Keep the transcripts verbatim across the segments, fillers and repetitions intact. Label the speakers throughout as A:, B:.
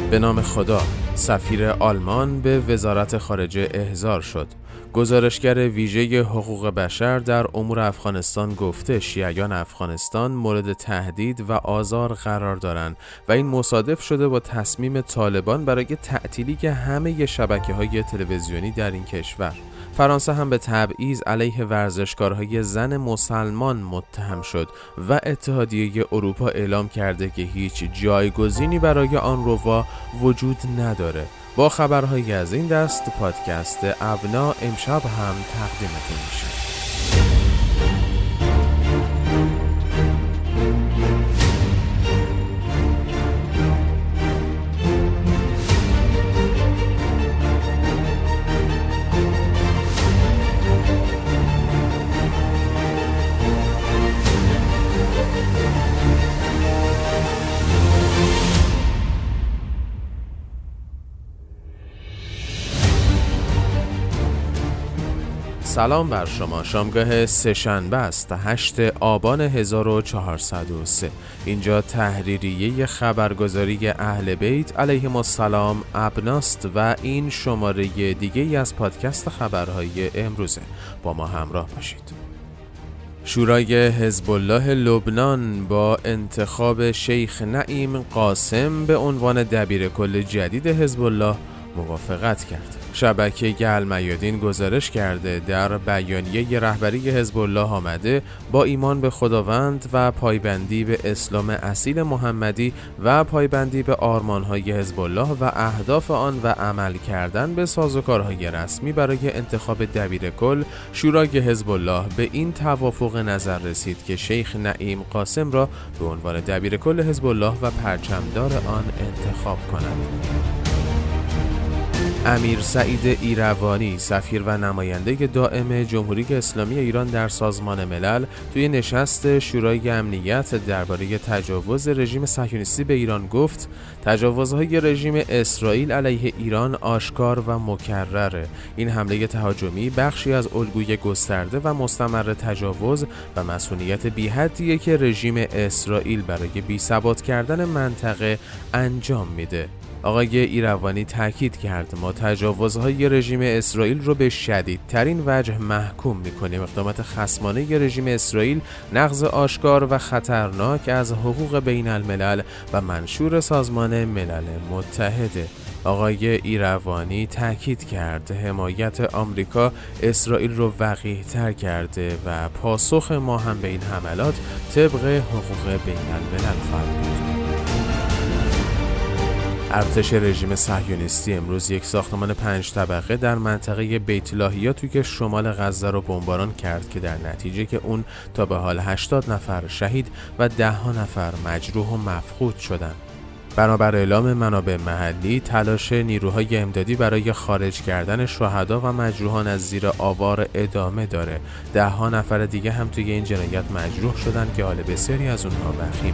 A: به نام خدا. سفیر آلمان به وزارت خارجه احضار شد. گزارشگر ویژه حقوق بشر در امور افغانستان گفته شیعیان افغانستان مورد تهدید و آزار قرار دارند و این مصادف شده با تصمیم طالبان برای تعطیلی همه شبکه‌های تلویزیونی در این کشور. فرانسه هم به تبعیض علیه ورزشکارهای زن مسلمان متهم شد و اتحادیه اروپا اعلام کرده که هیچ جایگزینی برای آن روا وجود نداره. با خبرهایی از این دست پادکست ابنا امشب هم تقدیمتون میشه. سلام بر شما. شامگاه سه‌شنبه است، هشتم آبان هزار و چهارصد و سه. اینجا تحریریه خبرگزاری اهل بیت علیهم السلام ابناست و این شماره دیگه ای از پادکست خبرهای امروزه. با ما همراه باشید. شورای حزب الله لبنان با انتخاب شیخ نعیم قاسم به عنوان دبیرکل جدید حزب الله موافقت کرد. شبکه المیادین گزارش کرده در بیانیه رهبری حزب الله آمده با ایمان به خداوند و پایبندی به اسلام اصیل محمدی و پایبندی به آرمان‌های حزب الله و اهداف آن و عمل کردن به سازوکارهای رسمی برای انتخاب دبیرکل، شورای حزب الله به این توافق نظر رسید که شیخ نعیم قاسم را به عنوان دبیرکل حزب الله و پرچمدار آن انتخاب کنند. امیر سعید ایروانی، سفیر و نماینده دائم جمهوری اسلامی ایران در سازمان ملل، توی نشست شورای امنیت درباره تجاوز رژیم صهیونیستی به ایران گفت تجاوزهای رژیم اسرائیل علیه ایران آشکار و مکرره. این حمله تهاجمی بخشی از الگوی گسترده و مستمر تجاوز و مسئولیت بی‌حدیه که رژیم اسرائیل برای بی‌ثبات کردن منطقه انجام میده. آقای ایروانی تاکید کرد ما تجاوزهای رژیم اسرائیل رو به شدیدترین وجه محکوم می‌کنیم. اقدامات خصمانه رژیم اسرائیل نقض آشکار و خطرناک از حقوق بین الملل و منشور سازمان ملل متحده. آقای ایروانی تاکید کرد حمایت آمریکا اسرائیل رو وقیح‌تر کرده و پاسخ ما هم به این حملات طبق حقوق بین الملل خواهد بود. ارتش رژیم صهیونیستی امروز یک ساختمان پنج طبقه در منطقه بیت لاهیا توی شمال غزه رو بمباران کرد که در نتیجه که اون تا به حال هشتاد نفر شهید و ده ها نفر مجروح و مفقود شدند. بنابر اعلام منابع محلی، تلاش نیروهای امدادی برای خارج کردن شهدا و مجروحان از زیر آوار ادامه داره. ده ها نفر دیگه هم توی این جنایت مجروح شدن که حال بسیاری از اونها وخیمه.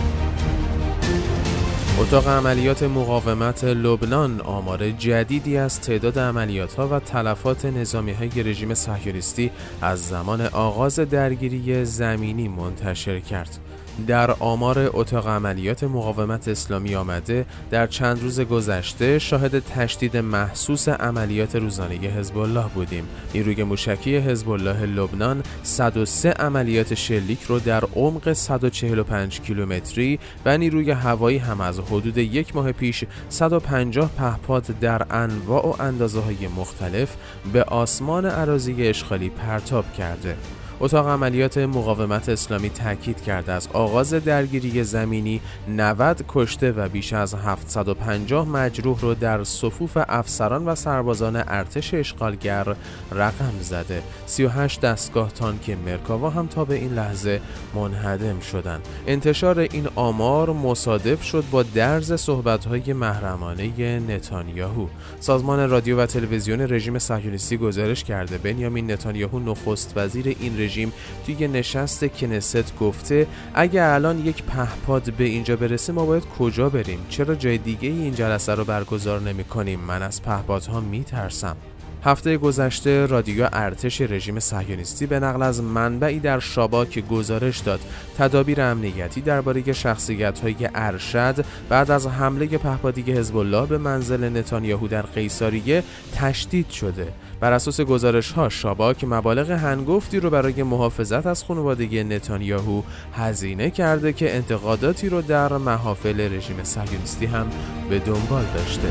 A: اتاق عملیات مقاومت لبنان آمار جدیدی از تعداد عملیات‌ها و تلفات نظامی‌های رژیم صهیونیستی از زمان آغاز درگیری زمینی منتشر کرد. در آمار اتاق عملیات مقاومت اسلامی آمده در چند روز گذشته شاهد تشدید محسوس عملیات روزانه حزب الله بودیم. نیروی موشکی حزب الله لبنان صد و سه عملیات شلیک رو در عمق صد و چهل و پنج کیلومتری و نیروی هوایی هم از حدود یک ماه پیش صد و پنجاه پهپاد در انواع و اندازه‌های مختلف به آسمان اراضی اشغالی پرتاب کرده. اتاق عملیات مقاومت اسلامی تاکید کرده از آغاز درگیری زمینی نود کشته و بیش از هفتصد و پنجاه مجروح رو در صفوف افسران و سربازان ارتش اشغالگر رقم زده. سی و هشت دستگاه تانک مرکاوا هم تا به این لحظه منهدم شدند. انتشار این آمار مصادف شد با درز صحبت‌های محرمانه نتانیاهو. سازمان رادیو و تلویزیون رژیم صهیونیستی گزارش کرده بنیامین نتانیاهو نخست وزیر این رژیم توی نشست کنست گفته اگه الان یک پهپاد به اینجا برسه ما باید کجا بریم؟ چرا جای دیگه این جلسه رو برگزار نمی کنیم؟ من از پهپادها می ترسم. هفته گذشته رادیو ارتش رژیم صهیونیستی به نقل از منبعی در شاباک گزارش داد تدابیر امنیتی درباره شخصیت‌های ارشد بعد از حمله پهپادی حزب الله به منزل نتانیاهو در قیصریه تشدید شده. بر اساس گزارش‌ها شاباک مبالغ هنگفتی رو برای محافظت از خانواده نتانیاهو هزینه کرده که انتقاداتی رو در محافل رژیم صهیونیستی هم به دنبال داشته.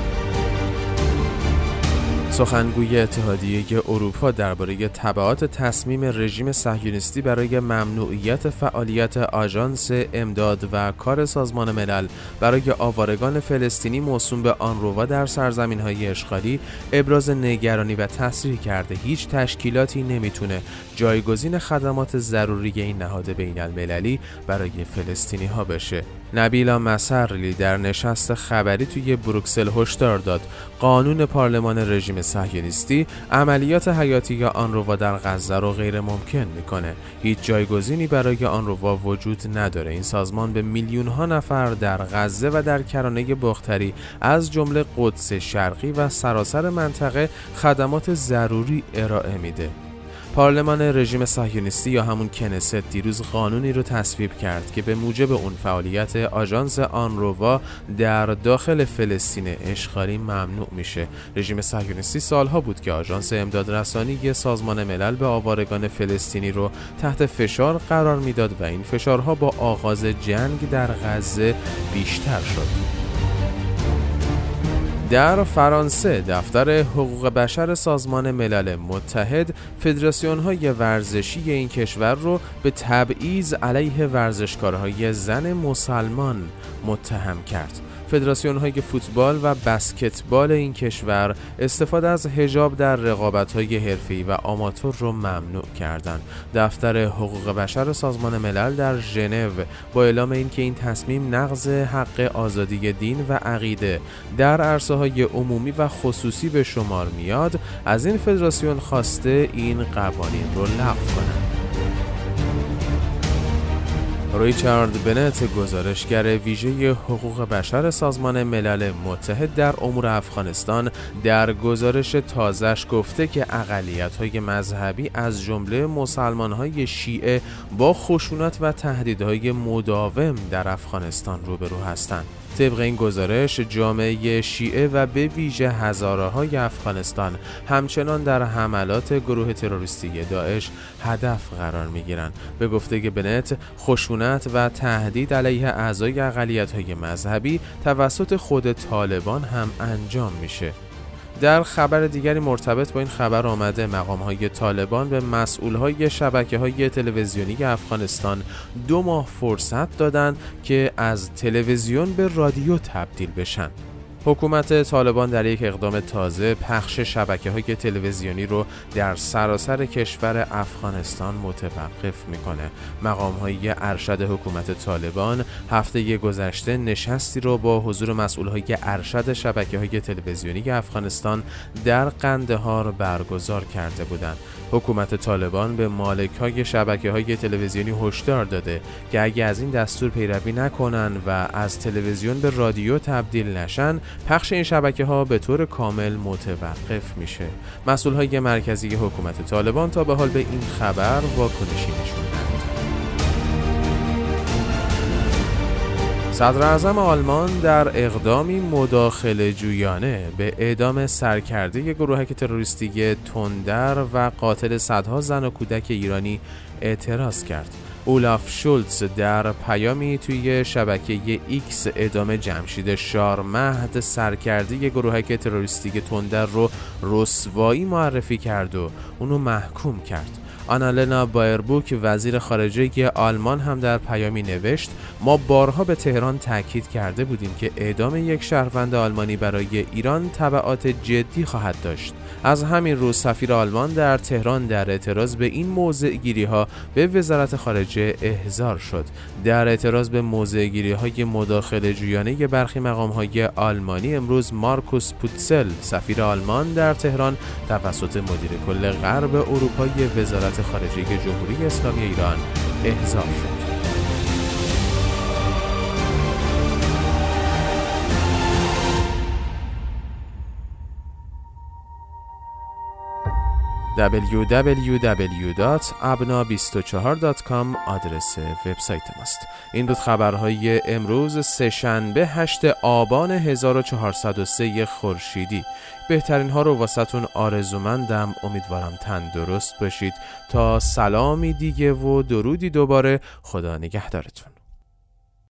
A: سخنگوی اتحادیه اروپا درباره تبعات تصمیم رژیم صهیونیستی برای ممنوعیت فعالیت آژانس امداد و کار سازمان ملل برای آوارگان فلسطینی موسوم به آنروا در سرزمین‌های اشغالی ابراز نگرانی و تصریح کرده هیچ تشکیلاتی نمیتونه جایگزین خدمات ضروری این نهاد بین‌المللی برای فلسطینی‌ها بشه. نبیلا مسرلی در نشست خبری توی بروکسل هشدار داد قانون پارلمان رژیم صهیونیستی عملیات حیاتی آنروا در غزه رو غیر ممکن میکنه. هیچ جایگزینی برای آنروا وجود نداره. این سازمان به میلیون ها نفر در غزه و در کرانه بختری از جمله قدس شرقی و سراسر منطقه خدمات ضروری ارائه میده. پارلمان رژیم صهیونیستی یا همون کنست دیروز قانونی رو تصویب کرد که به موجب اون فعالیت آژانس آنروا در داخل فلسطین اشغالی ممنوع میشه. رژیم صهیونیستی سالها بود که آژانس امدادرسانی سازمان ملل به آوارگان فلسطینی رو تحت فشار قرار میداد و این فشارها با آغاز جنگ در غزه بیشتر شد. در فرانسه دفتر حقوق بشر سازمان ملل متحد فدراسیون‌های ورزشی این کشور رو به تبعیض علیه ورزشکارهای زن مسلمان متهم کرد. فدراسیون‌های فوتبال و بسکتبال این کشور استفاده از حجاب در رقابت‌های حرفه‌ای و آماتور رو ممنوع کردند. دفتر حقوق بشر سازمان ملل در ژنو با اعلام اینکه این تصمیم نقض حق آزادی دین و عقیده در عرصه‌های عمومی و خصوصی به شمار میاد، از این فدراسیون خواسته این قوانین رو لغو کنند. ریچارد بنت، گزارشگر ویژه حقوق بشر سازمان ملل متحد در امور افغانستان، در گزارش تازه‌اش گفته که اقلیت‌های مذهبی از جمله مسلمان‌های شیعه با خشونت و تهدیدهای مداوم در افغانستان روبرو هستند. طبق این گزارش جامعه شیعه و به ویژه هزاره‌های افغانستان همچنان در حملات گروه تروریستی داعش هدف قرار می‌گیرند. به گفته بنت، خشونت و تهدید علیه اعضای اقلیت‌های مذهبی توسط خود طالبان هم انجام میشه. در خبر دیگری مرتبط با این خبر آمده مقام‌های طالبان به مسئول‌های شبکه‌های تلویزیونی افغانستان دو ماه فرصت دادند که از تلویزیون به رادیو تبدیل بشن. حکومت طالبان در یک اقدام تازه پخش شبکه‌های تلویزیونی رو در سراسر کشور افغانستان متوقف میکنه. مقام‌های ارشد حکومت طالبان هفته گذشته نشستی رو با حضور مسئول‌های ارشد شبکه‌های تلویزیونی افغانستان در قندهار برگزار کرده بودند. حکومت طالبان به مالک‌های شبکه‌های تلویزیونی هشدار داده که اگه از این دستور پیروی نکنن و از تلویزیون به رادیو تبدیل نشن، پخش این شبکه‌ها به طور کامل متوقف میشه. مسئول‌های مرکزی حکومت طالبان تا به حال به این خبر واکنشی نشوندند. صدر اعظم آلمان در اقدامی مداخله جویانه به اعدام سرکرده گروهک تروریستی تندر و قاتل صدها زن و کودک ایرانی اعتراض کرد. اولاف شولتز در پیامی توی شبکه ایکس اعدام جمشید شارمهد سرکرده گروهک تروریستی تندر رو رسوایی معرفی کرد و اونو محکوم کرد. آنالنا بایربوک وزیر خارجه آلمان هم در پیامی نوشت: ما بارها به تهران تاکید کرده بودیم که اعدام یک شهروند آلمانی برای ایران تبعات جدی خواهد داشت. از همین رو سفیر آلمان در تهران در اعتراض به این موضع‌گیری‌ها به وزارت خارجه احضار شد. در اعتراض به موضع‌گیری‌های مداخله جویانه برخی مقام‌های آلمانی امروز مارکوس پوتسل سفیر آلمان در تهران توسط مدیر کل غرب اروپای وزارت خارجه جمهوری اسلامی ایران احضار شد. دبلیو دبلیو دبلیو دات ابنا بیست و چهار دات کام آدرس وبسایت ماست. این بود خبرهای امروز سه‌شنبه هشتم آبان هزار و چهارصد و سه خورشیدی. بهترین ها رو واسهتون آرزومندم. امیدوارم تندرست باشید. تا سلامی دیگه و درودی دوباره. خدا نگهدارتون.